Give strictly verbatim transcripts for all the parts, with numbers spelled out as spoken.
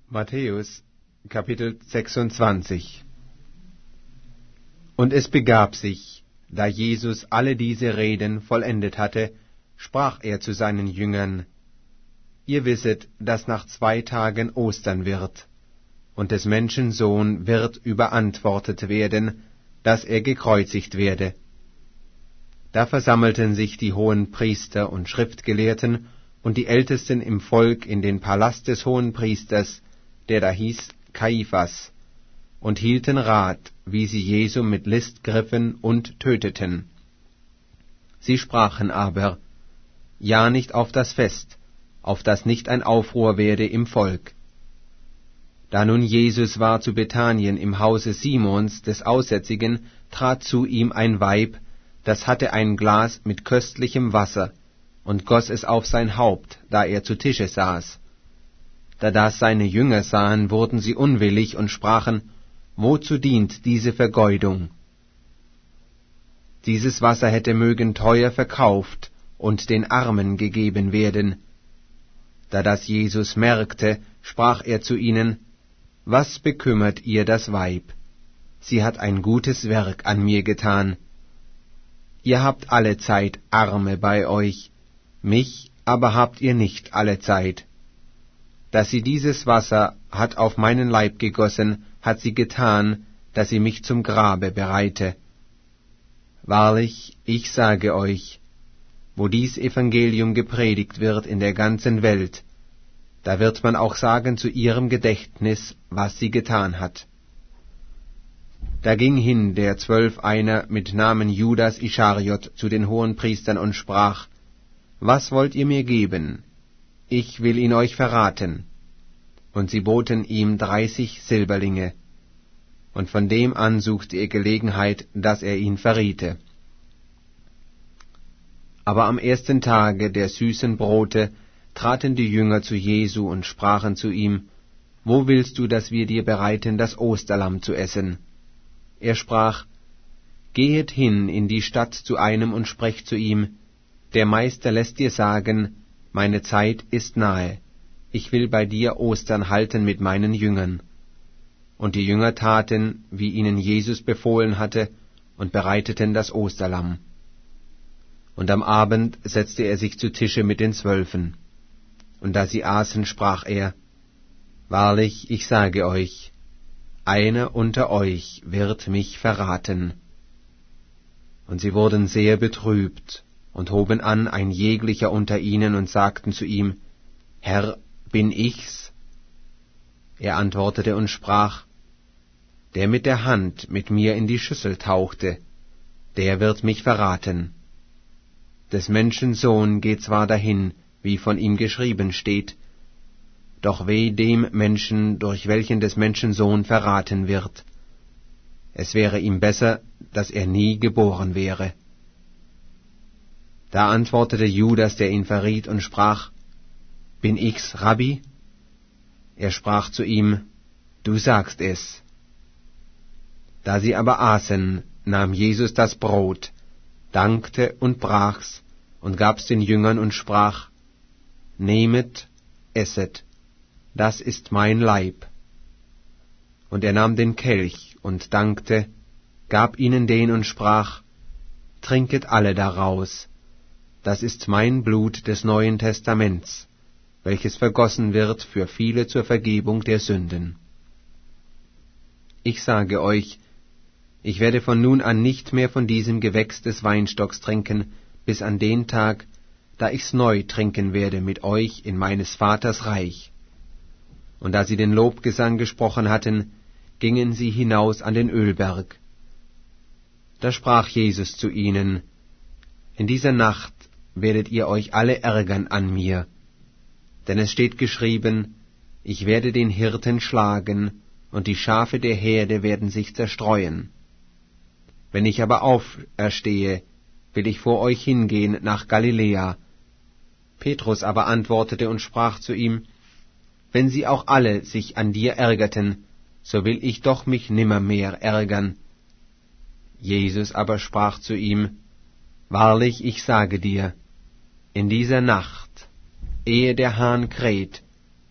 Matthäus, Kapitel sechsundzwanzig. Und es begab sich, da Jesus alle diese Reden vollendet hatte, sprach er zu seinen Jüngern: Ihr wisset, dass nach zwei Tagen Ostern wird, und des Menschen Sohn wird überantwortet werden, dass er gekreuzigt werde. Da versammelten sich die Hohenpriester und Schriftgelehrten und die Ältesten im Volk in den Palast des Hohenpriesters, der da hieß Kaiphas, und hielten Rat, wie sie Jesu mit List griffen und töteten. Sie sprachen aber: Ja, nicht auf das Fest, auf das nicht ein Aufruhr werde im Volk. Da nun Jesus war zu Bethanien im Hause Simons des Aussätzigen, trat zu ihm ein Weib, das hatte ein Glas mit köstlichem Wasser, und goss es auf sein Haupt, da er zu Tische saß. Da das seine Jünger sahen, wurden sie unwillig und sprachen: Wozu dient diese Vergeudung? Dieses Wasser hätte mögen teuer verkauft und den Armen gegeben werden. Da das Jesus merkte, sprach er zu ihnen: Was bekümmert ihr das Weib? Sie hat ein gutes Werk an mir getan. Ihr habt allezeit Arme bei euch, mich aber habt ihr nicht allezeit. Dass sie dieses Wasser hat auf meinen Leib gegossen, hat sie getan, dass sie mich zum Grabe bereite. Wahrlich, ich sage euch, wo dies Evangelium gepredigt wird in der ganzen Welt, da wird man auch sagen zu ihrem Gedächtnis, was sie getan hat. Da ging hin der Zwölf einer mit Namen Judas Ischariot zu den Hohenpriestern und sprach: Was wollt ihr mir geben? Ich will ihn euch verraten. Und sie boten ihm dreißig Silberlinge. Und von dem an suchte er Gelegenheit, dass er ihn verriete. Aber am ersten Tage der süßen Brote traten die Jünger zu Jesu und sprachen zu ihm: Wo willst du, dass wir dir bereiten, das Osterlamm zu essen? Er sprach: Gehet hin in die Stadt zu einem und sprecht zu ihm: Der Meister lässt dir sagen, meine Zeit ist nahe, ich will bei dir Ostern halten mit meinen Jüngern. Und die Jünger taten, wie ihnen Jesus befohlen hatte, und bereiteten das Osterlamm. Und am Abend setzte er sich zu Tische mit den Zwölfen. Und da sie aßen, sprach er: Wahrlich, ich sage euch, einer unter euch wird mich verraten. Und sie wurden sehr betrübt und hoben an ein jeglicher unter ihnen und sagten zu ihm: Herr, bin ich's? Er antwortete und sprach: Der mit der Hand mit mir in die Schüssel tauchte, der wird mich verraten. Des Menschen Sohn geht zwar dahin, wie von ihm geschrieben steht, doch weh dem Menschen, durch welchen des Menschen Sohn verraten wird. Es wäre ihm besser, dass er nie geboren wäre. Da antwortete Judas, der ihn verriet, und sprach: Bin ich's, Rabbi? Er sprach zu ihm: Du sagst es. Da sie aber aßen, nahm Jesus das Brot, dankte und brach's und gab's den Jüngern und sprach: Nehmet, esset, das ist mein Leib. Und er nahm den Kelch und dankte, gab ihnen den und sprach: Trinket alle daraus, das ist mein Blut des Neuen Testaments, welches vergossen wird für viele zur Vergebung der Sünden. Ich sage euch, ich werde von nun an nicht mehr von diesem Gewächs des Weinstocks trinken, bis an den Tag, da ich's neu trinken werde mit euch in meines Vaters Reich. Und da sie den Lobgesang gesprochen hatten, gingen sie hinaus an den Ölberg. Da sprach Jesus zu ihnen: In dieser Nacht werdet ihr euch alle ärgern an mir, denn es steht geschrieben: Ich werde den Hirten schlagen, und die Schafe der Herde werden sich zerstreuen. Wenn ich aber auferstehe, will ich vor euch hingehen nach Galiläa. Petrus aber antwortete und sprach zu ihm: Wenn sie auch alle sich an dir ärgerten, so will ich doch mich nimmermehr ärgern. Jesus aber sprach zu ihm: Wahrlich, ich sage dir, in dieser Nacht, ehe der Hahn kräht,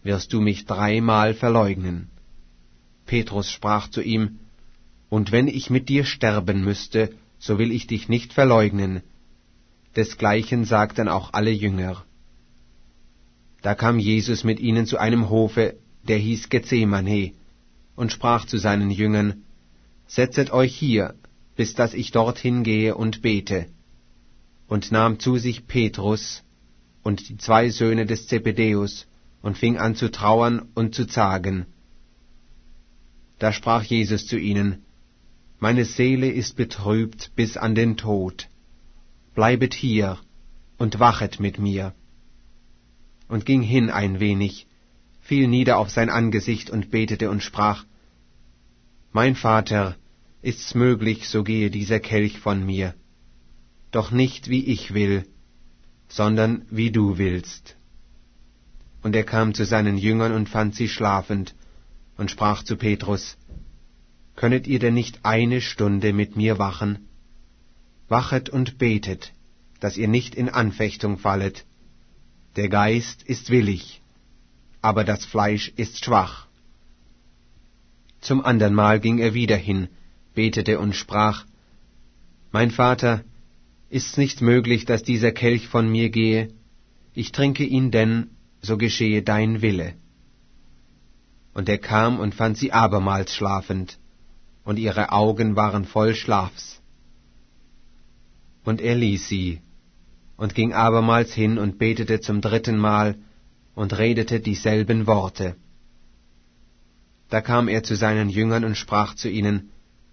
wirst du mich dreimal verleugnen. Petrus sprach zu ihm, Und wenn ich mit dir sterben müsste, so will ich dich nicht verleugnen. Desgleichen sagten auch alle Jünger. Da kam Jesus mit ihnen zu einem Hofe, der hieß Gethsemane, und sprach zu seinen Jüngern, Setzet euch hier, bis dass ich dorthin gehe und bete. Und nahm zu sich Petrus und die zwei Söhne des Zebedäus und fing an zu trauern und zu zagen. Da sprach Jesus zu ihnen, Meine Seele ist betrübt bis an den Tod. Bleibet hier und wachet mit mir. Und ging hin ein wenig, fiel nieder auf sein Angesicht und betete und sprach, Mein Vater, ist's möglich, so gehe dieser Kelch von mir. Doch nicht wie ich will, sondern wie du willst. Und er kam zu seinen Jüngern und fand sie schlafend, und sprach zu Petrus, Könnet ihr denn nicht eine Stunde mit mir wachen? Wachet und betet, dass ihr nicht in Anfechtung fallet. Der Geist ist willig, aber das Fleisch ist schwach. Zum andern Mal ging er wieder hin, betete und sprach, Mein Vater, ist's nicht möglich, dass dieser Kelch von mir gehe? Ich trinke ihn denn, so geschehe dein Wille. Und er kam und fand sie abermals schlafend, und ihre Augen waren voll Schlafs. Und er ließ sie, und ging abermals hin und betete zum dritten Mal und redete dieselben Worte. Da kam er zu seinen Jüngern und sprach zu ihnen,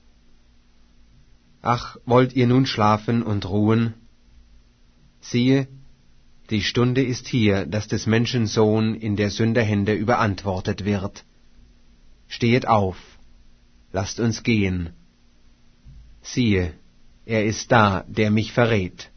Ach, wollt ihr nun schlafen und ruhen? Siehe, die Stunde ist hier, dass des Menschen Sohn in der Sünder Hände überantwortet wird. Stehet auf, lasst uns gehen. Siehe, er ist da, der mich verrät.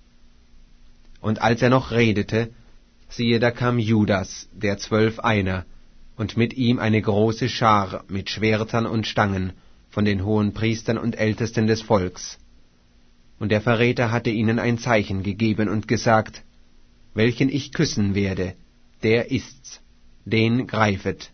Und als er noch redete, siehe, da kam Judas, der Zwölf einer, und mit ihm eine große Schar mit Schwertern und Stangen von den hohen Priestern und Ältesten des Volks. Und der Verräter hatte ihnen ein Zeichen gegeben und gesagt, welchen ich küssen werde, der ist's, den greifet.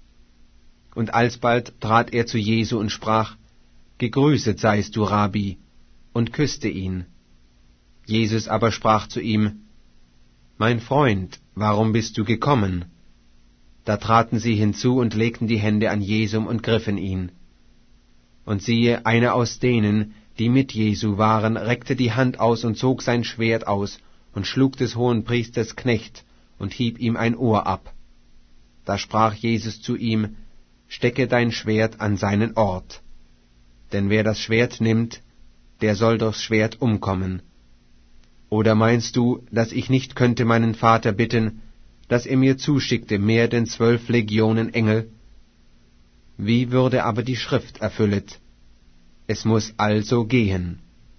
Und alsbald trat er zu Jesu und sprach, Gegrüßet seist du, Rabbi, und küsste ihn. Jesus aber sprach zu ihm, Mein Freund, warum bist du gekommen? Da traten sie hinzu und legten die Hände an Jesum und griffen ihn. Und siehe, einer aus denen, die mit Jesu waren, reckte die Hand aus und zog sein Schwert aus und schlug des Hohenpriesters Knecht und hieb ihm ein Ohr ab. Da sprach Jesus zu ihm, Stecke dein Schwert an seinen Ort. Denn wer das Schwert nimmt, der soll durchs Schwert umkommen. Oder meinst du, dass ich nicht könnte meinen Vater bitten, dass er mir zuschickte mehr denn zwölf Legionen Engel? Wie würde aber die Schrift erfüllet? Es muß also gehen.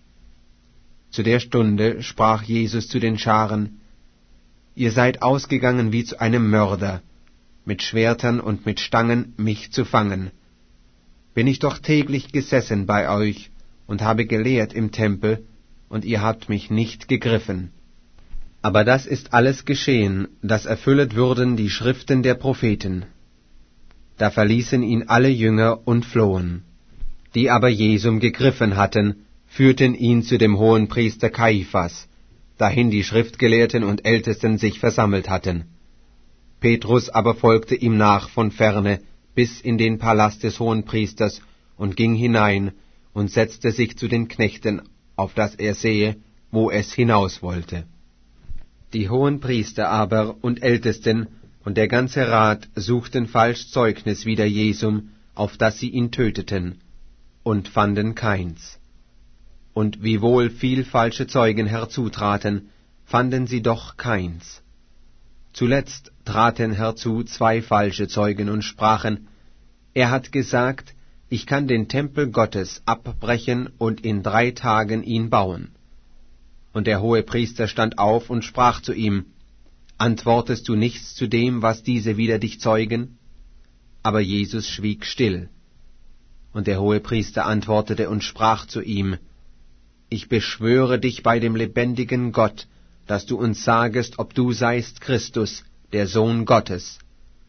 Zu der Stunde sprach Jesus zu den Scharen, Ihr seid ausgegangen wie zu einem Mörder, mit Schwertern und mit Stangen mich zu fangen. Bin ich doch täglich gesessen bei euch und habe gelehrt im Tempel, und ihr habt mich nicht gegriffen. Aber das ist alles geschehen, dass erfüllet würden die Schriften der Propheten. Da verließen ihn alle Jünger und flohen. Die aber Jesum gegriffen hatten, führten ihn zu dem Hohenpriester Kaiphas, dahin die Schriftgelehrten und Ältesten sich versammelt hatten. Petrus aber folgte ihm nach von ferne bis in den Palast des Hohenpriesters und ging hinein und setzte sich zu den Knechten, auf dass er sehe, wo es hinaus wollte. Die Hohenpriester aber und Ältesten und der ganze Rat suchten falsch Zeugnis wider Jesum, auf dass sie ihn töteten, und fanden keins. Und wiewohl viel falsche Zeugen herzutraten, fanden sie doch keins. Zuletzt traten herzu zwei falsche Zeugen und sprachen, er hat gesagt, ich kann den Tempel Gottes abbrechen und in drei Tagen ihn bauen. Und der Hohepriester stand auf und sprach zu ihm, Antwortest du nichts zu dem, was diese wider dich zeugen? Aber Jesus schwieg still. Und der Hohepriester antwortete und sprach zu ihm, Ich beschwöre dich bei dem lebendigen Gott, dass du uns sagest, ob du seist Christus, der Sohn Gottes.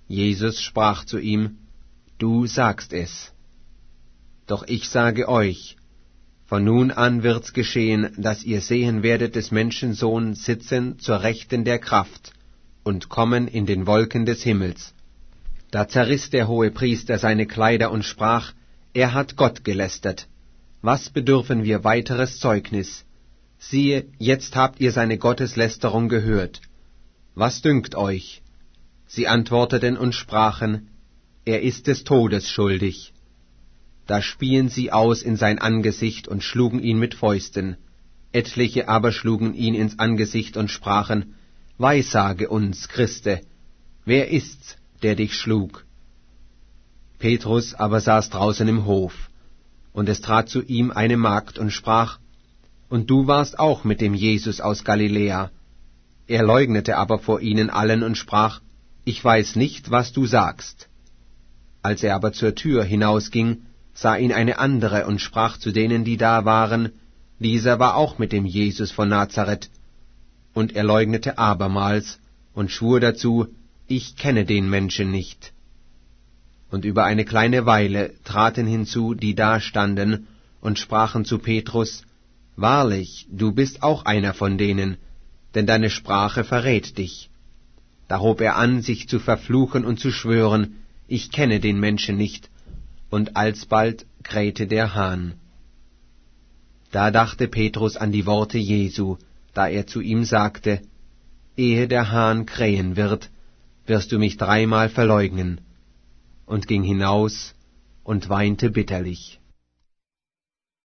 Jesus sprach zu ihm, »Du sagst es. Doch ich sage euch, von nun an wird's geschehen, dass ihr sehen werdet des Menschensohn sitzen zur Rechten der Kraft und kommen in den Wolken des Himmels.« Da zerriss der Hohepriester seine Kleider und sprach, »Er hat Gott gelästert. Was bedürfen wir weiteres Zeugnis? Siehe, jetzt habt ihr seine Gotteslästerung gehört. Was dünkt euch?« Sie antworteten und sprachen, »Er ist des Todes schuldig.« Da spien sie aus in sein Angesicht und schlugen ihn mit Fäusten. Etliche aber schlugen ihn ins Angesicht und sprachen, »Weissage uns, Christe, wer ist's, der dich schlug?« Petrus aber saß draußen im Hof, und es trat zu ihm eine Magd und sprach, »Und du warst auch mit dem Jesus aus Galiläa.« Er leugnete aber vor ihnen allen und sprach, »Ich weiß nicht, was du sagst.« Als er aber zur Tür hinausging, sah ihn eine andere und sprach zu denen, die da waren, »Dieser war auch mit dem Jesus von Nazareth.« Und er leugnete abermals und schwur dazu, »Ich kenne den Menschen nicht.« Und über eine kleine Weile traten hinzu, die da standen, und sprachen zu Petrus, »Wahrlich, du bist auch einer von denen, denn deine Sprache verrät dich.« Da hob er an, sich zu verfluchen und zu schwören, »Ich kenne den Menschen nicht«, und alsbald krähte der Hahn. Da dachte Petrus an die Worte Jesu, da er zu ihm sagte, »Ehe der Hahn krähen wird, wirst du mich dreimal verleugnen«, und ging hinaus und weinte bitterlich.